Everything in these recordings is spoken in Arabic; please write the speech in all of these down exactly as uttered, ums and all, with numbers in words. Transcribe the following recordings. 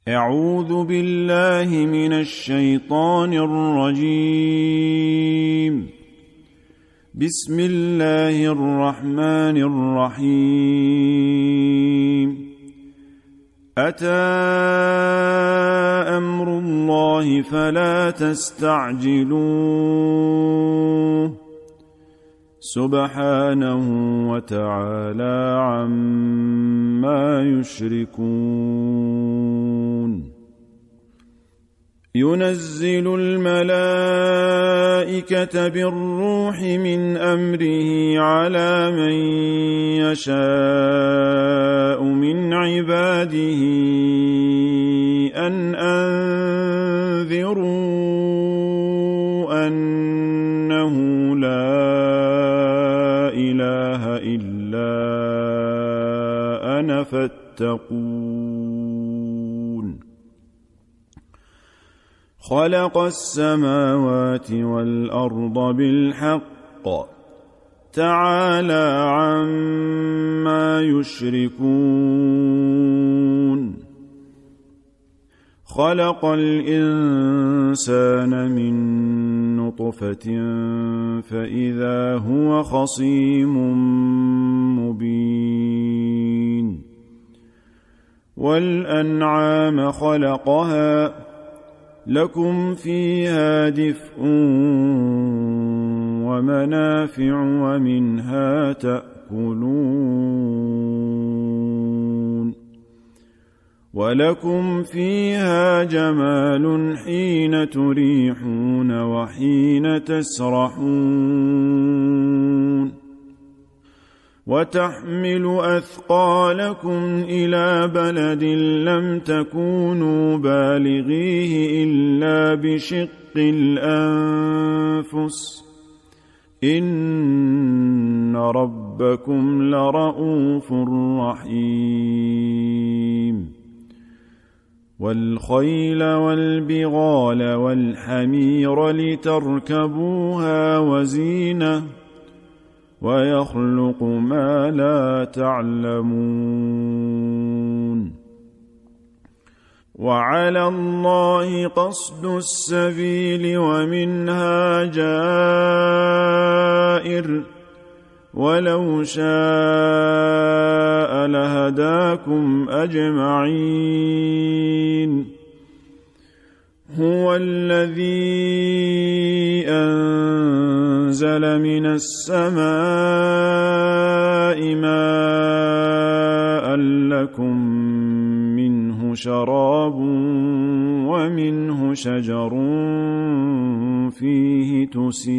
أعوذ بالله من الشيطان الرجيم. بسم الله الرحمن الرحيم. أتى أمر الله فلا تستعجلوه سبحانه وتعالى عما يشركون. ينزل الملائكة بالروح من أمره على من يشاء من عباده أن أنذروا أنه لا إله إلا أنا فاتقون. خلق السماوات والأرض بالحق تعالى عما يشركون. خلق الإنسان من نطفة فإذا هو خصيم مبين. والأنعام خلقها لكم فيها دفء ومنافع ومنها تأكلون. ولكم فيها جمال حين تريحون وحين تسرحون. وتحمل أثقالكم إلى بلد لم تكونوا بالغيه إلا بشق الأنفس إن ربكم لرؤوف رحيم. والخيل والبغال والحمير لتركبوها وزينة ويخلق ما لا تعلمون. وعلى الله قصد السبيل ومنها جائر ولو شاء لهداكم أجمعين. هو الذي أنزل من السماء ماء لكم منه شراب ومنه شجر فيه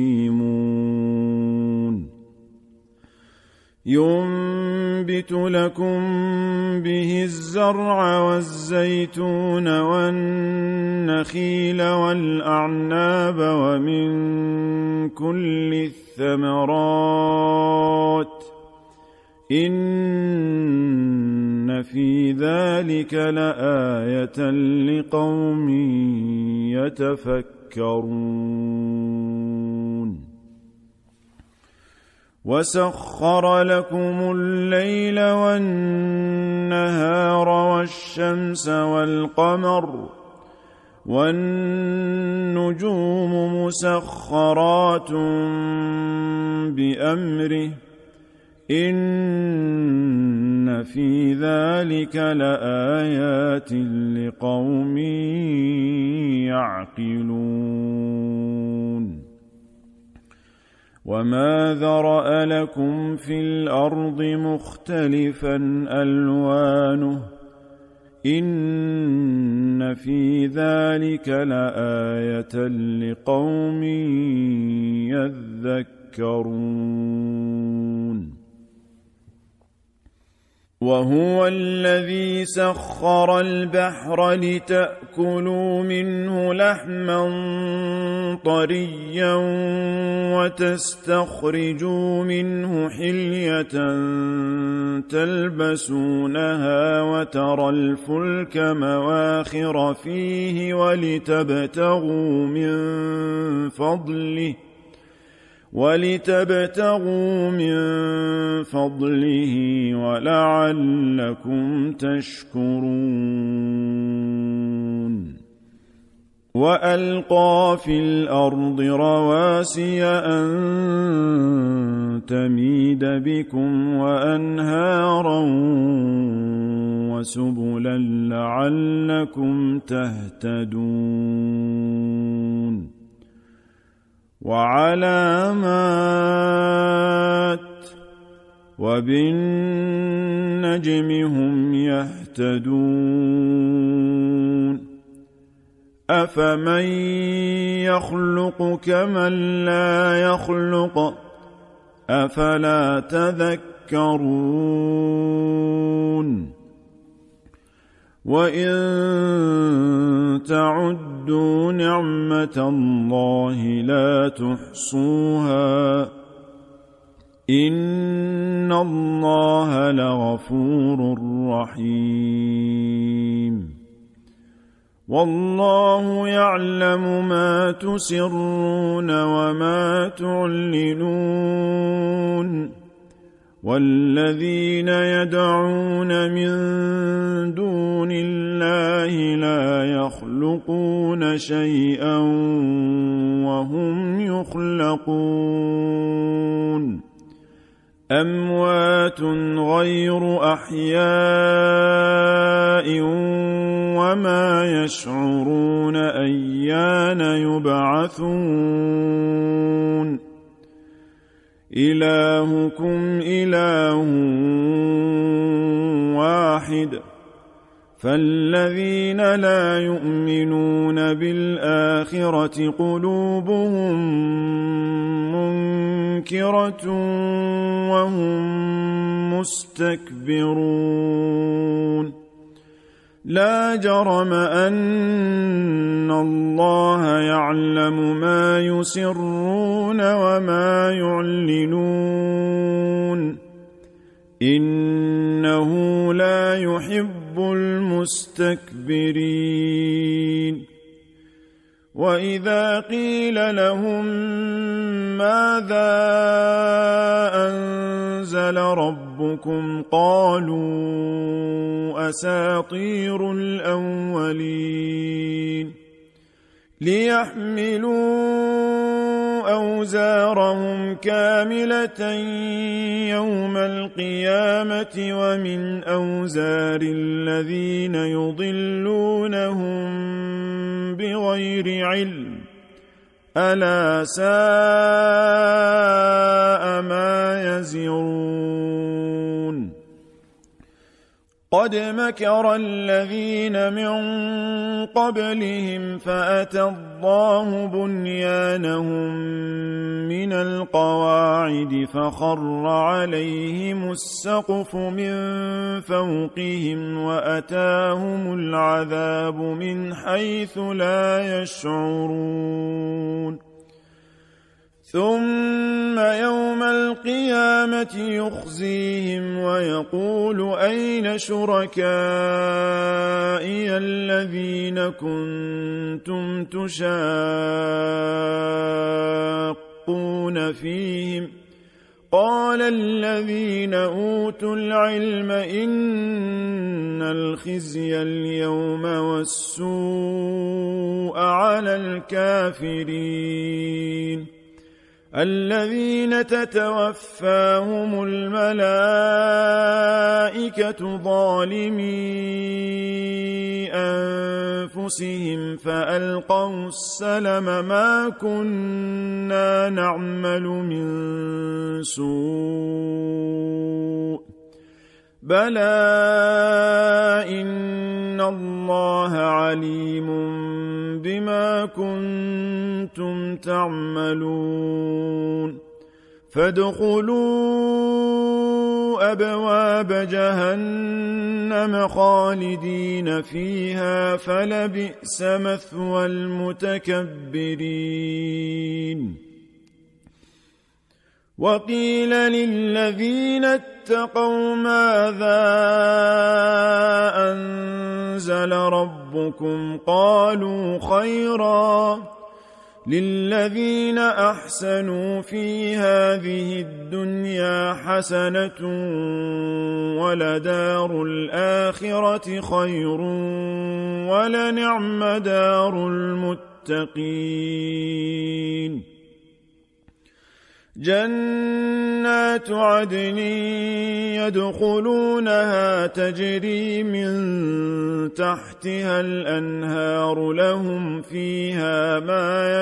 تسيمون. ينبت لكم به الزرع والزيتون والنخيل والأعناب ومن كل الثمرات إن في ذلك لآية لقوم يتفكرون. وسخر لكم الليل والنهار والشمس والقمر والنجوم مسخرات بأمره إن في ذلك لآيات لقوم يعقلون. وما ذرأ لكم في الأرض مختلفا ألوانه إن في ذلك لآية لقوم يذكرون. وهو الذي سخر البحر لتأكلوا منه لحما طريا وتستخرجوا منه حلية تلبسونها وترى الفلك مواخر فيه ولتبتغوا من فضله ولتبتغوا من فضله ولعلكم تشكرون. وألقى في الأرض رواسي أن تميد بكم وأنهارا وسبلا لعلكم تهتدون وعلامات وبالنجم هم يهتدون أفمن يخلق كمن لا يخلق أفلا تذكرون وإن تعدوا نعمة الله لا تحصوها إن الله لغفور رحيم والله يعلم ما تسرون وما تعلنون والذين يدعون من دون الله لا يخلقون شيئا وهم يخلقون أموات غير أحياء وما يشعرون أيان يبعثون إلهكم إله واحد فالذين لا يؤمنون بالآخرة قلوبهم منكرة وهم مستكبرون لا جرم أن الله يعلم ما يسرون وما يعلنون إنه لا يحب المستكبرين وإذا قيل لهم ماذا أنزل ربكم قالوا أساطير الأولين ليحملوا أوزارهم كاملة يوم القيامة ومن أوزار الذين يضلونهم بغير علم ألا ساء ما يزرون قد مكر الذين من قبلهم فأتى الله بنيانهم من القواعد فخر عليهم السقف من فوقهم وأتاهم العذاب من حيث لا يشعرون ثم يوم القيامة يخزيهم ويقول أين شركائي الذين كنتم تشاقون فيهم قال الذين أوتوا العلم إن الخزي اليوم والسوء على الكافرين الذين تتوفاهم الملائكة ظالمي أنفسهم فألقوا السلم ما كنا نعمل من سوء بلى إن الله عليم بما كنتم تعملون فادخلوا أبواب جهنم خالدين فيها فلبئس مثوى المتكبرين وقيل للذين اتقوا ماذا أنزل ربكم قالوا خيرا للذين أحسنوا في هذه الدنيا حسنة ولدار الآخرة خير ولنعم دار المتقين جنات عدن يدخلونها تجري من تحتها الأنهار لهم فيها ما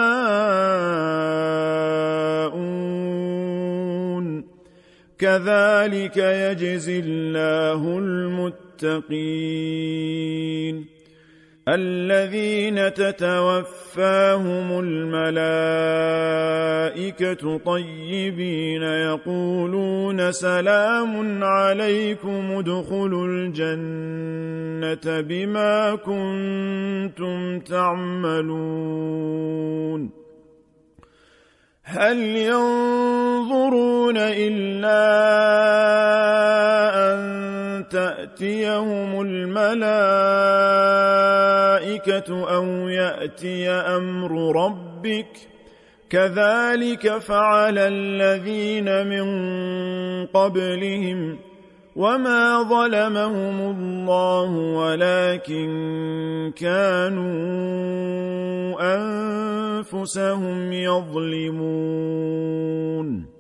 يشاءون كذلك يجزي الله المتقين الذين تتوفاهم الملائكة طيبين يقولون سلام عليكم ادخلوا الجنة بما كنتم تعملون هل ينظرون إلا أن تأتيهم الملائكة أو يأتي أمر ربك كذلك فعل الذين من قبلهم وما ظلمهم الله ولكن كانوا أنفسهم يظلمون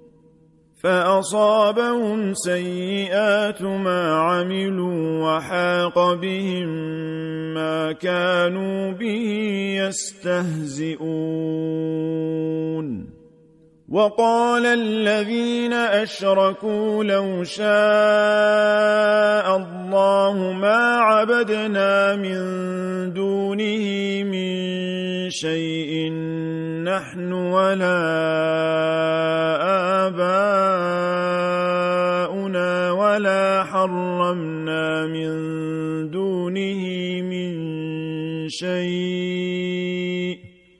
فأصابهم سيئات ما عملوا وحاق بهم ما كانوا به يستهزئون وقال الذين أشركوا لو شاء الله ما عبدنا من دونه من شيء نحن ولا آباؤنا ولا حرمنا من دونه من شيء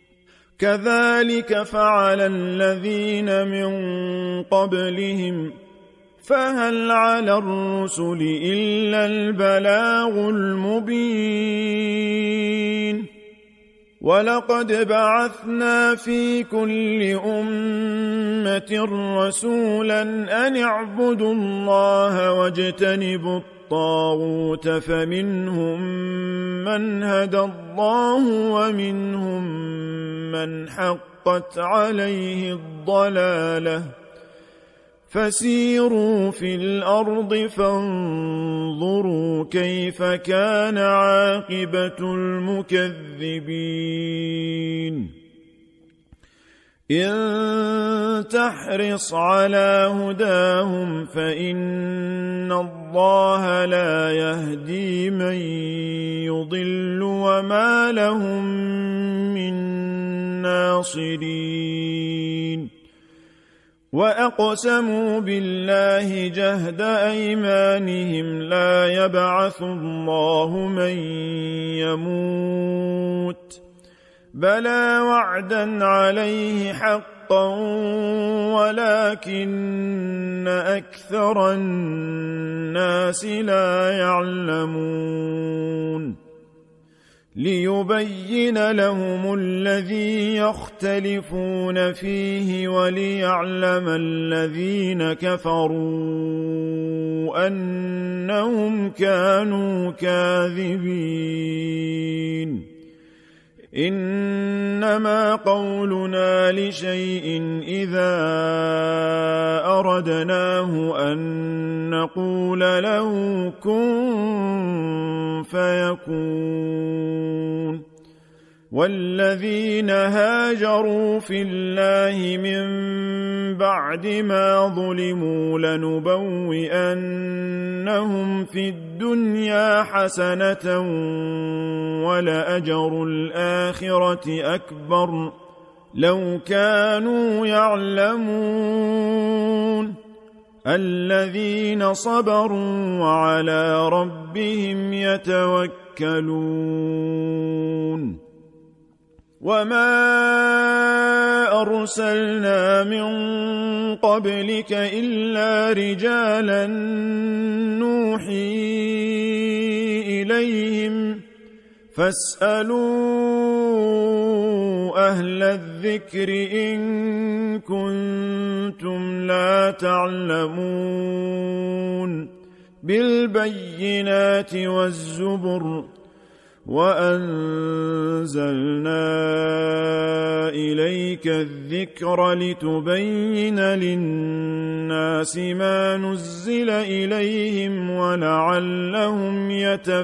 كذلك فعل الذين من قبلهم فهل على الرسل إلا البلاغ المبين ولقد بعثنا في كل أمة رسولا أن اعبدوا الله واجتنبوا الطاغوت فمنهم من هدى الله ومنهم من حقت عليه الضلالة فسيروا في الأرض فانظروا كيف كان عاقبة المكذبين إن تحرص على هداهم فإن الله لا يهدي من يضل وما لهم من ناصرين وأقسموا بالله جهد أيمانهم لا يبعث الله من يموت بلى وعدا عليه حقا ولكن أكثر الناس لا يعلمون ليبين لهم الذي يختلفون فيه وليعلم الذين كفروا أنهم كانوا كاذبين إنما قولنا لشيء إذا أردناه أن نقول له كن فيكون والذين هاجروا في الله من بعد ما ظلموا لنبوئنهم في الدنيا حسنة ولأجر الآخرة أكبر لو كانوا يعلمون الذين صبروا وعلى ربهم يتوكلون وما أرسلنا من قبلك إلا رجالا نوحي إليهم فاسألوا أهل الذكر إن كنتم لا تعلمون بالبينات والزبر وأنزلنا إليك الذكر لتبين للناس ما نزل إليهم ولعلهم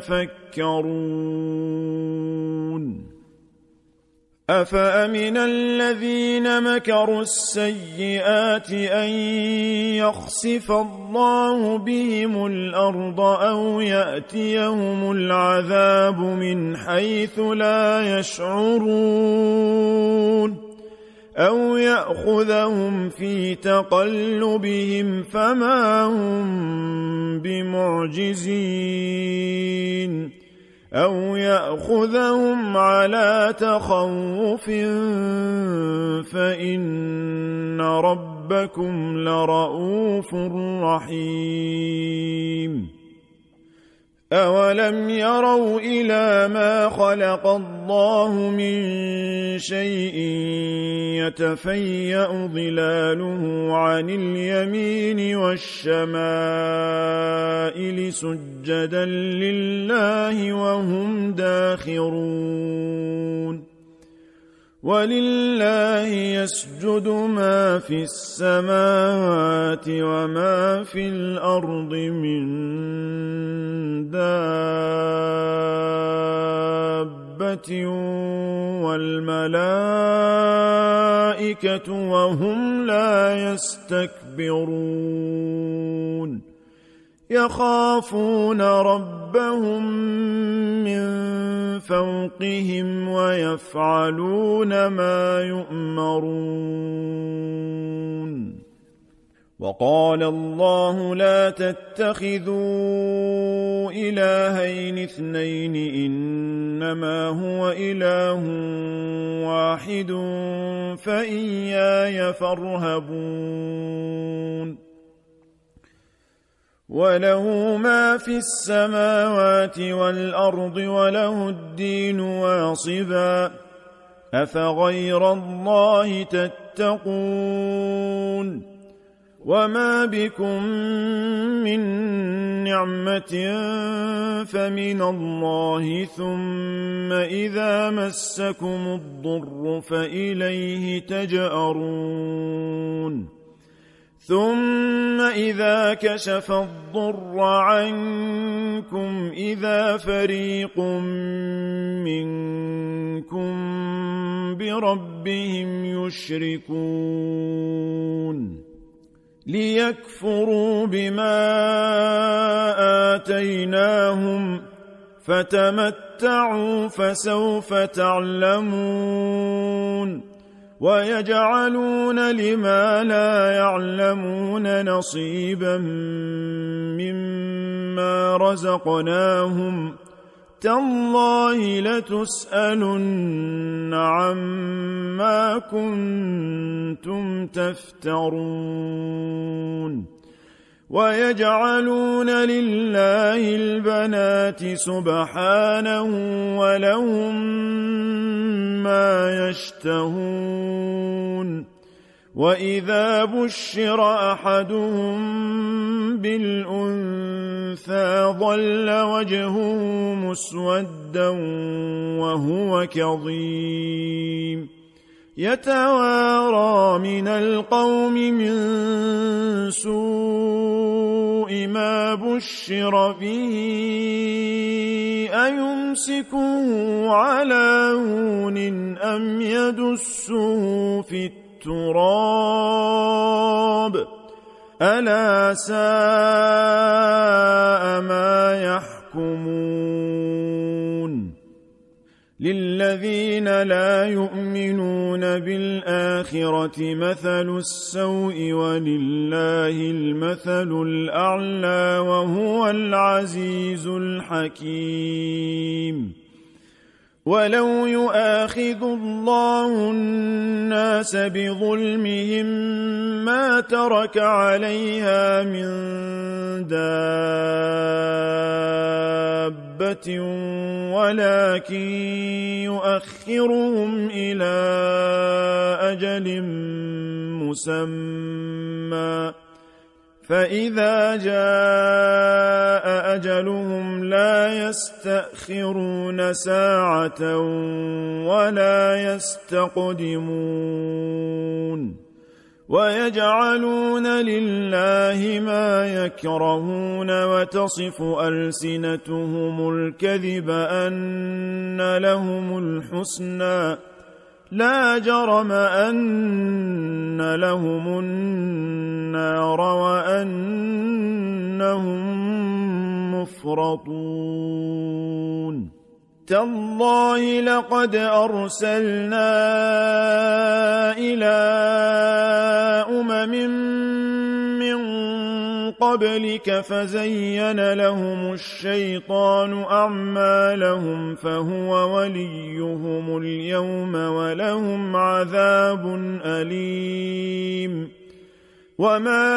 يتفكرون أفأمن الذين مكروا السيئات أن يخسف الله بهم الأرض أو يأتيهم العذاب من حيث لا يشعرون أو يأخذهم في تقلبهم فما هم بمعجزين أو يأخذهم على تخوف فإن ربكم لرؤوف رحيم أولم يروا إلى ما خلق الله من شيء يتفيأ ظلاله عن اليمين والشمائل سجدا لله وهم داخرون ولله يسجد ما في السماوات وما في الأرض من دابة والملائكة وهم لا يستكبرون يخافون ربهم من فوقهم ويفعلون ما يؤمرون وقال الله لا تتخذوا إلهين اثنين إنما هو إله واحد فإياي فارهبون وله ما في السماوات والأرض وله الدين واصبا أفغير الله تتقون وما بكم من نعمة فمن الله ثم إذا مسكم الضر فإليه تجأرون ثم إذا كشف الضر عنكم إذا فريق منكم بربهم يشركون ليكفروا بما آتيناهم فتمتعوا فسوف تعلمون ويجعلون لما لا يعلمون نصيبا مما رزقناهم تالله لتسألن عما كنتم تفترون ويجعلون لله البنات سبحانه ولهم ما يشتهون وإذا بشر أحدهم بالأنثى ظل وجهه مسودا وهو كظيم يتوارى من القوم من سوء ما بشر به أيمسكه على هون أم يدسه في التراب ألا ساء ما يحكمون للذين لا يؤمنون بالآخرة مثل السوء ولله المثل الأعلى وهو العزيز الحكيم ولو يؤاخذ الله الناس بظلمهم ما ترك عليها من دابة ولكن يؤخرهم إلى أجل مسمى فإذا جاء أجلهم لا يستأخرون ساعة ولا يستقدمون ويجعلون لله ما يكرهون وتصف ألسنتهم الكذب أن لهم الحسنى لا جرم أن لهم النار وأنهم مفرطون تالله لقد أرسلنا إلى أمم من قبلك فزين لهم الشيطان أعمالهم فهو وليهم اليوم ولهم عذاب أليم وما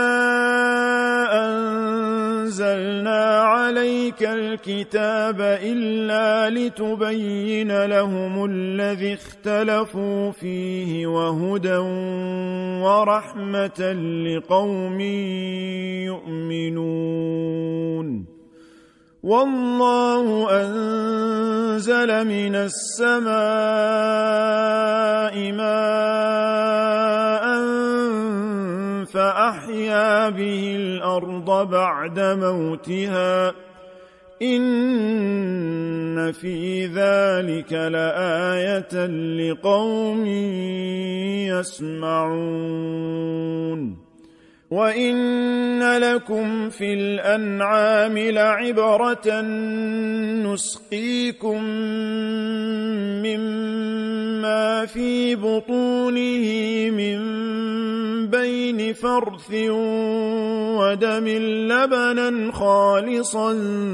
أنزلنا عليك الكتاب إلا لتبين لهم الذي اختلفوا فيه وهدى ورحمة لقوم يؤمنون والله أنزل من السماء ماء فأحيا به الأرض بعد موتها إن في ذلك لآية لقوم يسمعون وإن لكم في الأنعام لعبرة نسقيكم مما في بطونه من بين فرث ودم لبنا خالصا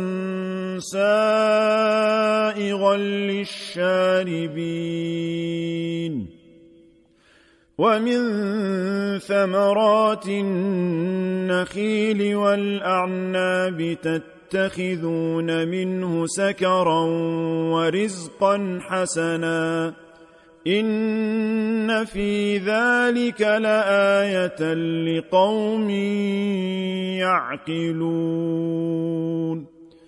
سائغا للشاربين ومن ثمرات النخيل والأعناب تتخذون منه سكرا ورزقا حسنا إن في ذلك لآية لقوم يعقلون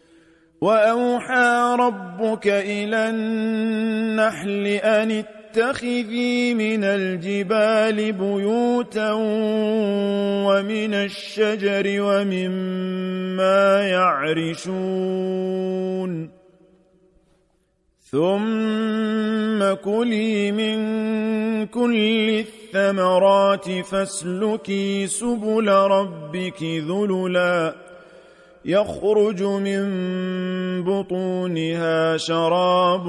وأوحى ربك إلى النحل أن اتخذي من الجبال بيوتا ومن الشجر ومما يعرشون ثم كلي من كل الثمرات فاسلكي سبل ربك ذللا يخرج من بطونها شراب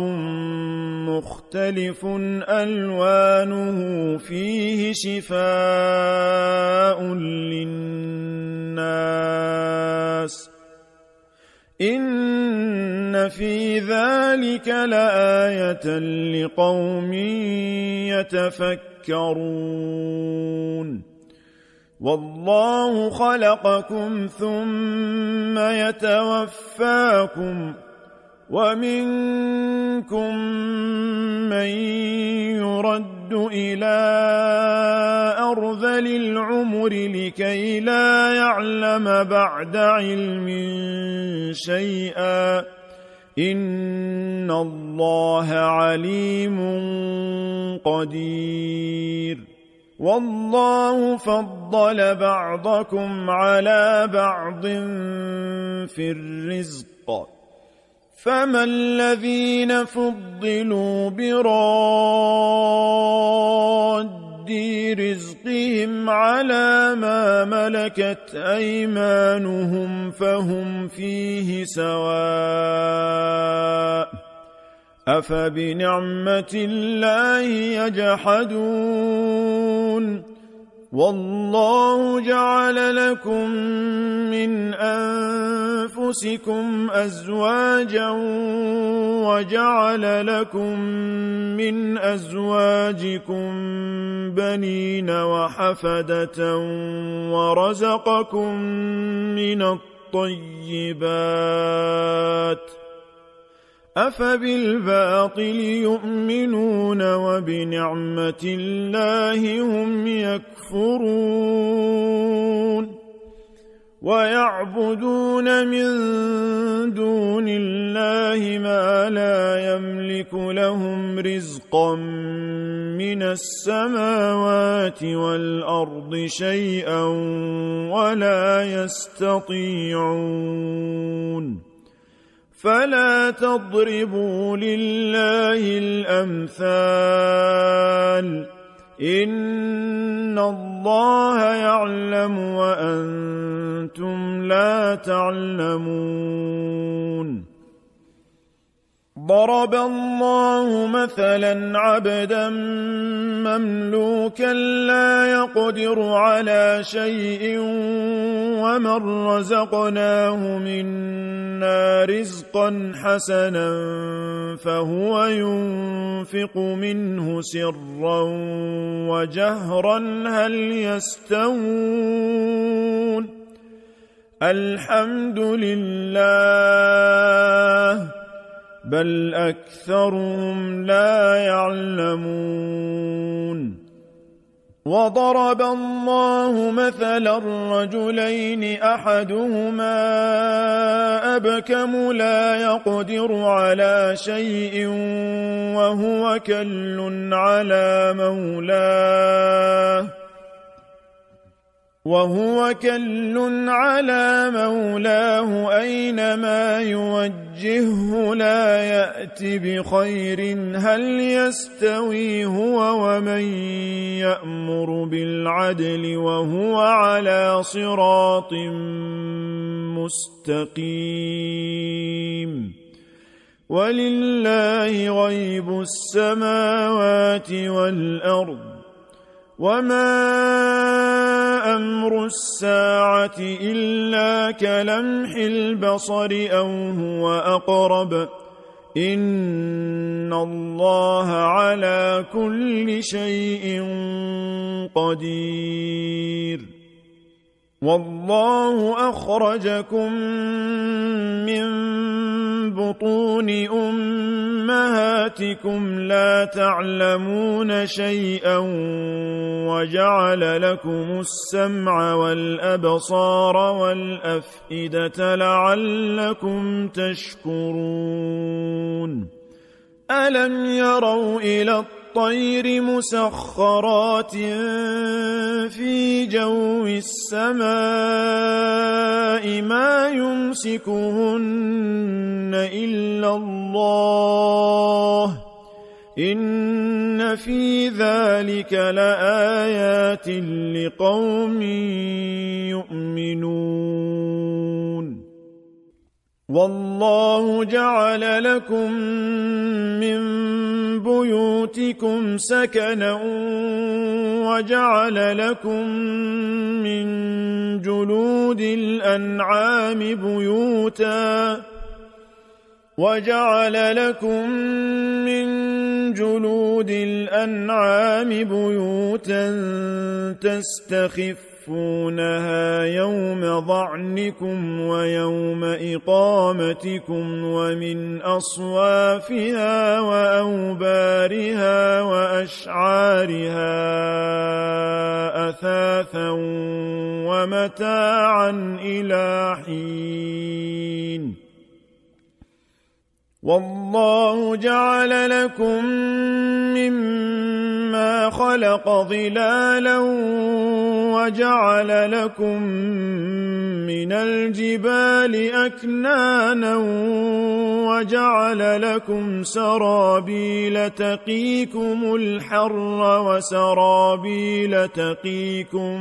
مختلف ألوانه فيه شفاء للناس إن في ذلك لآية لقوم يتفكرون والله خلقكم ثم يتوفاكم ومنكم من يرد إلى أرذل العمر لكي لا يعلم بعد علم شيئا إن الله عليم قدير والله فضل بعضكم على بعض في الرزق فما الذين فضلوا براد رزقهم على ما ملكت أيمانهم فهم فيه سواء أفبنعمة الله يجحدون والله جعل لكم من أنفسكم أزواجا وجعل لكم من أزواجكم بنين وحفدة ورزقكم من الطيبات أفبالباطل يؤمنون وبنعمة الله هم يكفرون ويعبدون من دون الله ما لا يملك لهم رزقا من السماوات والأرض شيئا ولا يستطيعون فلا تضربوا لله الأمثال إن الله يعلم وأنتم لا تعلمون ضرب الله مثلا عبدا مملوكا لا يقدر على شيء ومن رزقناه منا رزقا حسنا فهو ينفق منه سرا وجهرا هل يستوون الحمد لله بل أكثرهم لا يعلمون وضرب الله مثلا رجلين أحدهما أبكم لا يقدر على شيء وهو كل على مولاه وهو كل على مولاه أينما يوجهه لا يأتي بخير هل يستوي هو ومن يأمر بالعدل وهو على صراط مستقيم ولله غيب السماوات والأرض وما أمر الساعة إلا كلمح البصر أو هو أقرب إن الله على كل شيء قدير والله أخرجكم من بطون أمهاتكم لا تعلمون شيئا وجعل لكم السمع والأبصار والأفئدة لعلكم تشكرون ألم يروا إلى الطير مسخرات في جو السماء ما يمسكهن إلا الله إن في ذلك لآيات لقوم يؤمنون والله جعل لكم من بيوتكم سكنا وجعل لكم من جلود الأنعام بيوتا وجعل لكم من جلود الأنعام بيوتا تستخفونها يوم ظعنكم ويوم إقامتكم ومن أصوافها وأوبارها وأشعارها أثاثا ومتاعا إلى حين والله جعل لكم مما خلق ظلالا وجعل لكم من الجبال أكنانا وجعل لكم سرابيل تقيكم الحر وسرابيل تقيكم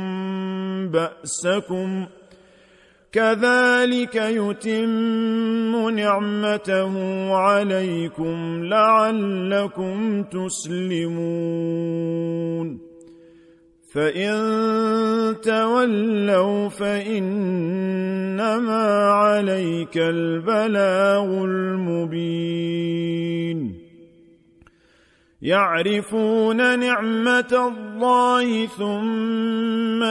بأسكم كذلك يتم نعمته عليكم لعلكم تسلمون فإن تولوا فإنما عليك البلاغ المبين يعرفون نعمة الله ثم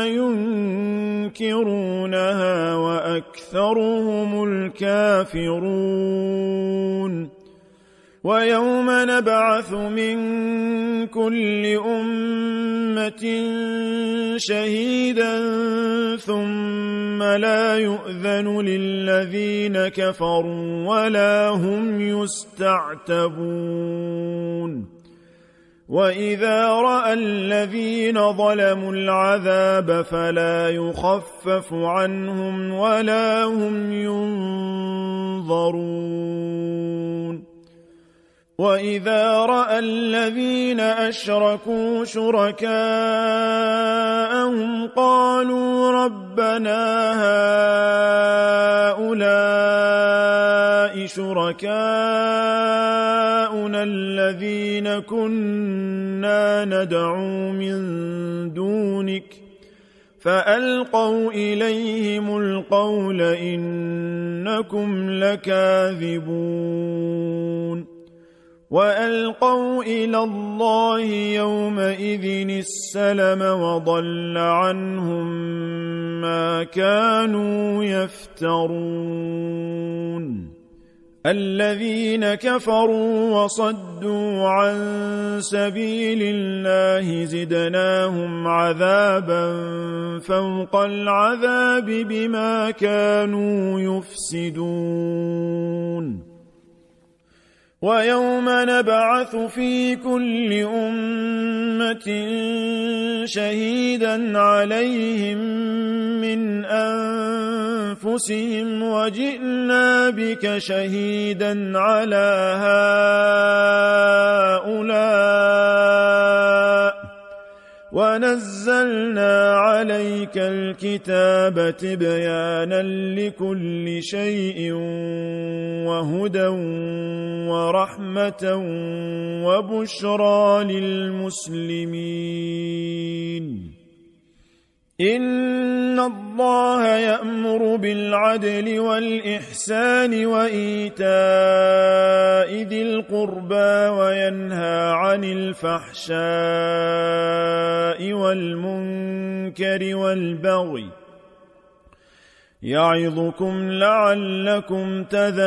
ينكرونها وأكثرهم الكافرون ويوم نبعث من كل أمة شهيدا ثم لا يؤذن للذين كفروا ولا هم يستعتبون وإذا رأى الذين ظلموا العذاب فلا يخفف عنهم ولا هم ينظرون وإذا رأى الذين أشركوا شركاءهم قالوا ربنا هؤلاء شركاؤنا الذين كنا ندعو من دونك فألقوا إليهم القول إنكم لكاذبون وألقوا إلى الله يومئذ السلم وضل عنهم ما كانوا يفترون الذين كفروا وصدوا عن سبيل الله زدناهم عذابا فوق العذاب بما كانوا يفسدون ويوم نبعث في كل أمة شهيدا عليهم من أنفسهم وجئنا بك شهيدا على هؤلاء ونزلنا عليك الكتاب تبيانا لكل شيء وهدى ورحمة وبشرى للمسلمين إن الله يأمر بالعدل والإحسان وإيتاء ذي القربى وينهى عن الفحشاء والمنكر والبغي يعظكم لعلكم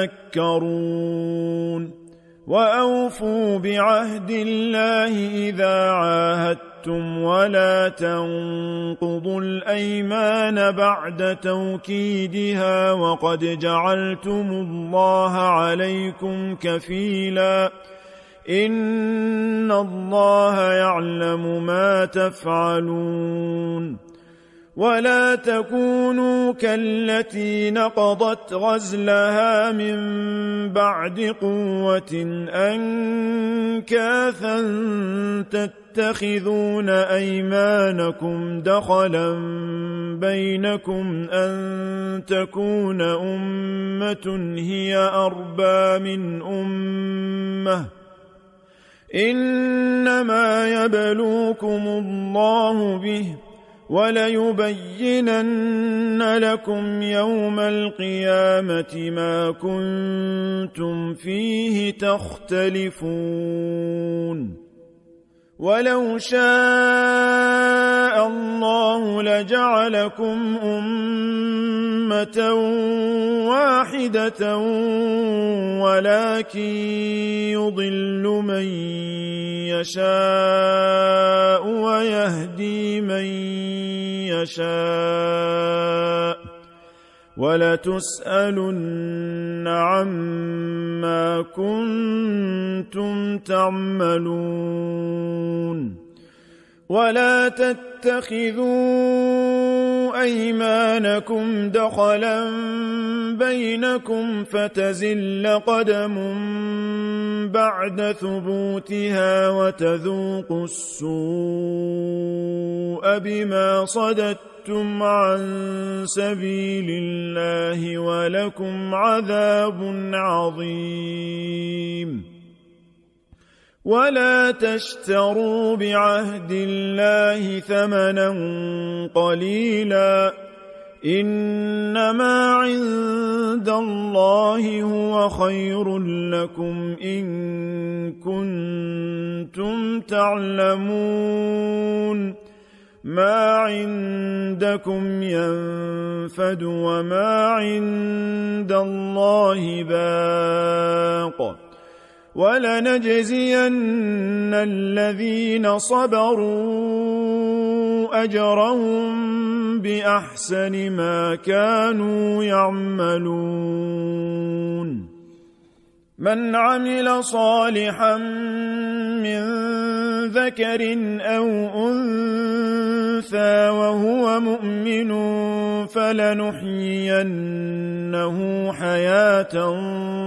تذكرون وأوفوا بعهد الله إذا عاهدتم ولا تنقضوا الأيمان بعد توكيدها وقد جعلتم الله عليكم كفيلا إن الله يعلم ما تفعلون ولا تكونوا كالتي نقضت غزلها من بعد قوة أنكاثا تتخذون أيمانكم دخلا بينكم أن تكون أمة هي أربى من أمة إنما يبلوكم الله به وليبينن لكم يوم القيامة ما كنتم فيه تختلفون ولو شاء الله لجعلكم أمة واحدة ولكن يضل من يشاء ويهدي من يشاء ولتسألن عما كنتم تعملون ولا تتخذوا أيمانكم دخلا بينكم فتزل قدم بعد ثبوتها وتذوقوا السوء بما صددتم عن سبيل الله ولكم عذاب عظيم ولا تشتروا بعهد الله ثمنا قليلا إنما عند الله هو خير لكم إن كنتم تعلمون ما عندكم ينفد وما عند الله باق ولنجزين الذين صبروا أجرهم بأحسن ما كانوا يعملون من عمل صالحا من ذكر أو أنثى وهو مؤمن فلنحيينه حياة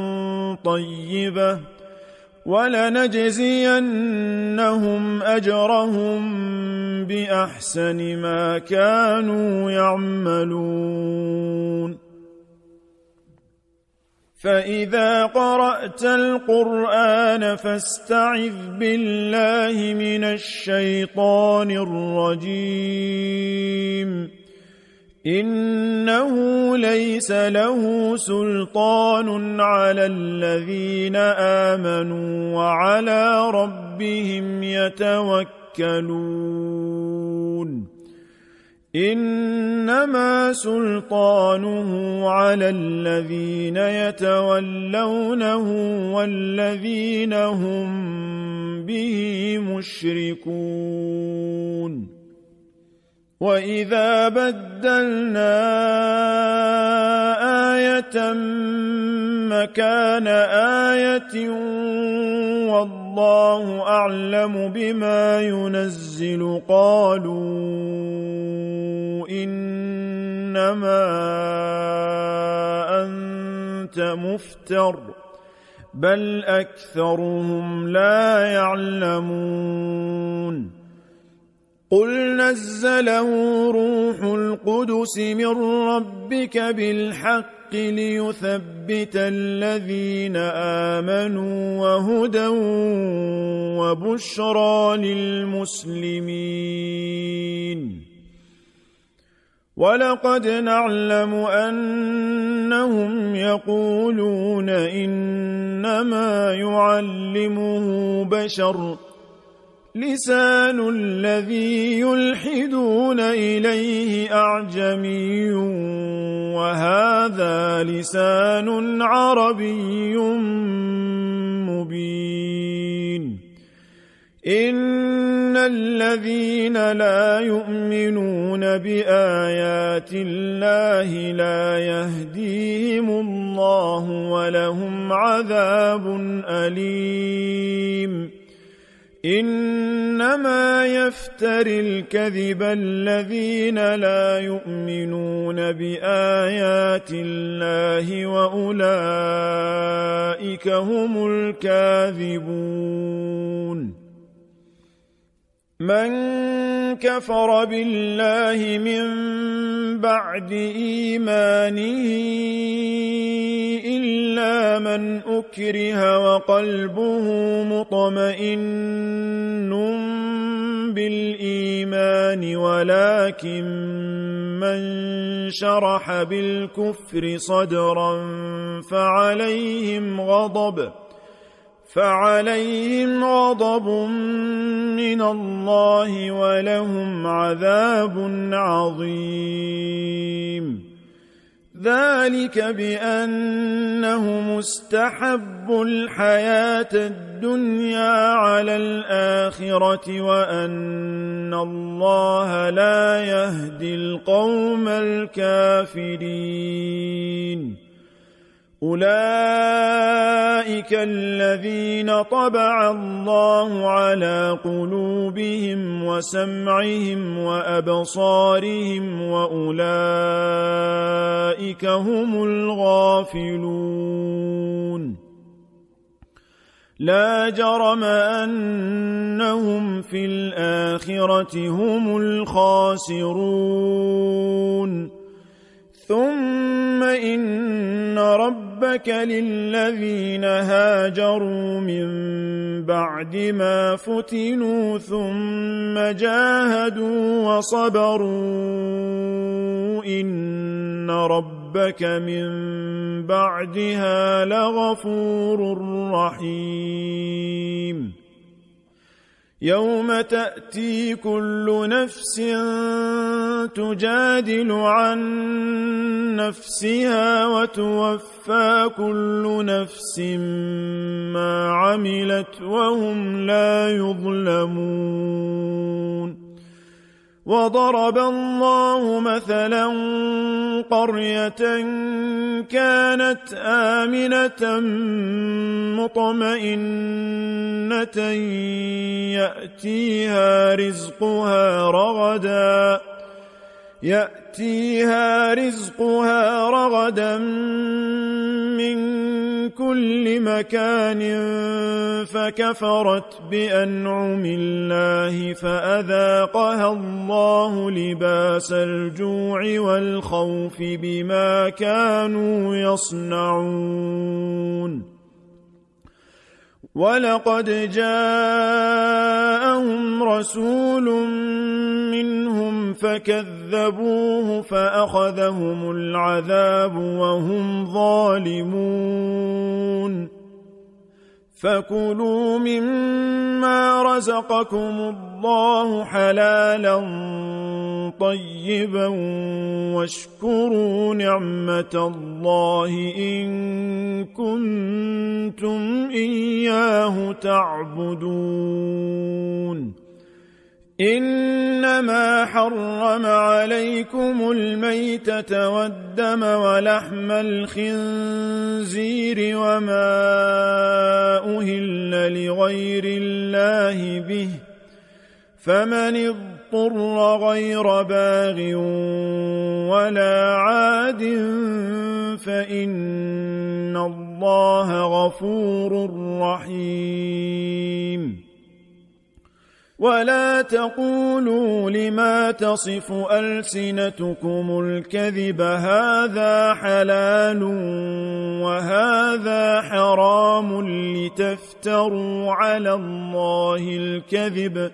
طيبة ولنجزينهم أجرهم بأحسن ما كانوا يعملون فإذا قرأت القرآن فاستعذ بالله من الشيطان الرجيم إنه ليس له سلطان على الذين آمنوا وعلى ربهم يتوكلون إنما سلطانه على الذين يتولونه والذين هم به مشركون وإذا بدلنا آية مكان آية والله أعلم بما ينزل قالوا إنما أنت مفتر بل أكثرهم لا يعلمون قل نزله روح القدس من ربك بالحق ليثبت الذين آمنوا وهدى وبشرى للمسلمين ولقد نعلم أنهم يقولون إنما يعلمه بشر لسان الذي يلحدون إليه أعجمي وهذا لسان عربي مبين إن الذين لا يؤمنون بآيات الله لا يهديهم الله ولهم عذاب أليم إنما يفتري الكذب الذين لا يؤمنون بآيات الله وأولئك هم الكاذبون من كفر بالله من بعد إيمانه إلا من أكره وقلبه مطمئن بالإيمان ولكن من شرح بالكفر صدرا فعليهم غضب فعليهم غضب من الله ولهم عذاب عظيم ذلك بأنه مستحب الحياة الدنيا على الآخرة وأن الله لا يهدي القوم الكافرين أولئك الذين طبع الله على قلوبهم وسمعهم وأبصارهم وأولئك هم الغافلون لا جرم أنهم في الآخرة هم الخاسرون ثم إن ربك للذين هاجروا من بعد ما فتنوا ثم جاهدوا وصبروا إن ربك من بعدها لغفور رحيم يوم تأتي كل نفس تجادل عن نفسها وتوفى كل نفس ما عملت وهم لا يظلمون. وضرب الله مثلا قرية كانت آمنة مطمئنة يأتيها رزقها رغدا يأتيها رزقها رغدا من كل مكان فكفرت بأنعم الله فأذاقها الله لباس الجوع والخوف بما كانوا يصنعون. ولقد جاءهم رسول منهم فكذبوه فأخذهم العذاب وهم ظالمون. فكلوا مما رزقكم الله حلالا طيبا واشكروا نعمة الله إن كنتم إياه تعبدون. إنما حرم عليكم الميتة والدم ولحم الخنزير وما أهل لغير الله به فمن اضطر غير باغ ولا عاد فإن الله غفور رحيم. ولا تقولوا لما تصف ألسنتكم الكذب هذا حلال وهذا حرام لتفتروا على الله الكذب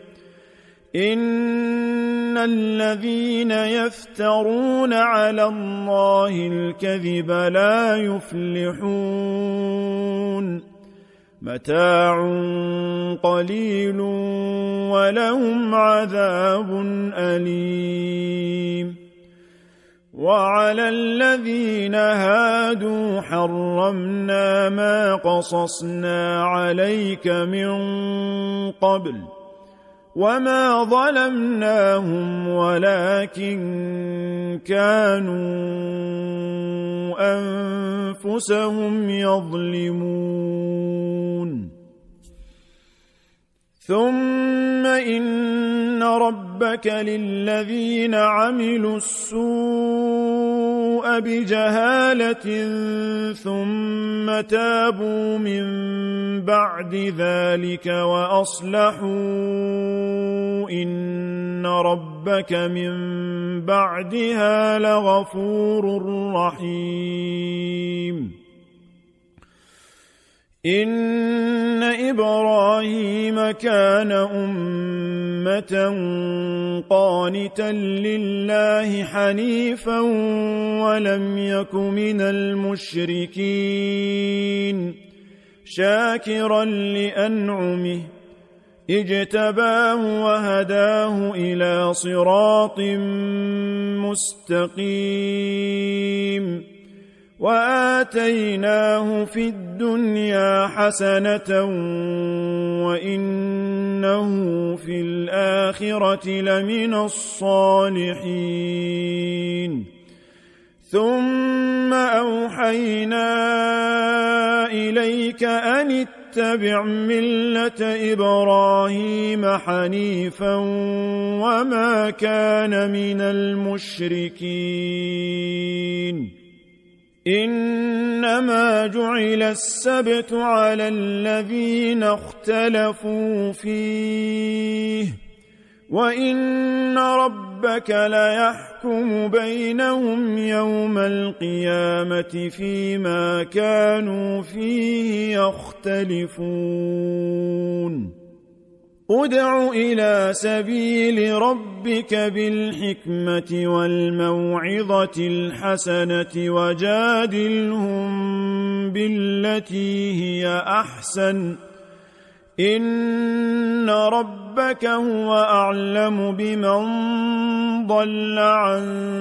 إن الذين يفترون على الله الكذب لا يفلحون. متاع قليل ولهم عذاب أليم. وعلى الذين هادوا حرمنا ما قصصنا عليك من قبل وما ظلمناهم ولكن كانوا أنفسهم يظلمون. ثم إن ربك للذين عملوا السوء بجهالة ثم تابوا من بعد ذلك وأصلحوا إن ربك من بعدها لغفور رحيم. إن إبراهيم كان أمة قانتا لله حنيفا ولم يك من المشركين شاكرا لأنعمه اجتباه وهداه إلى صراط مستقيم. وآتيناه في الدنيا حسنة وإنه في الآخرة لمن الصالحين. ثم أوحينا إليك أن اتبع ملة إبراهيم حنيفا وما كان من المشركين. إنما جعل السبت على الذين اختلفوا فيه وإن ربك ليحكم بينهم يوم القيامة فيما كانوا فيه يختلفون. ادع إلى سبيل ربك بالحكمة والموعظة الحسنة وجادلهم بالتي هي أحسن إن ربك هو أعلم بمن ضل عن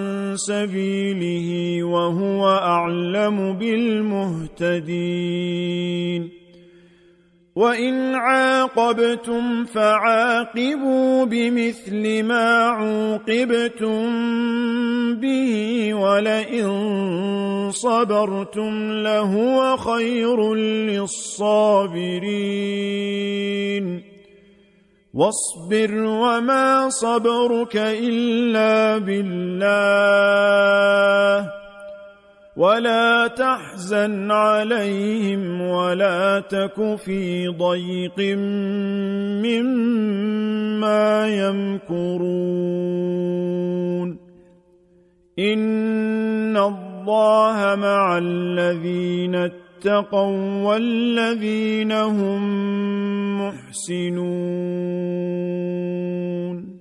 سبيله وهو أعلم بالمهتدين. وإن عاقبتم فعاقبوا بمثل ما عوقبتم به ولئن صبرتم لهو خير للصابرين واصبر وما صبرك إلا بالله ولا تحزن عليهم ولا تك في ضيق مما يمكرون إن الله مع الذين اتقوا والذين هم محسنون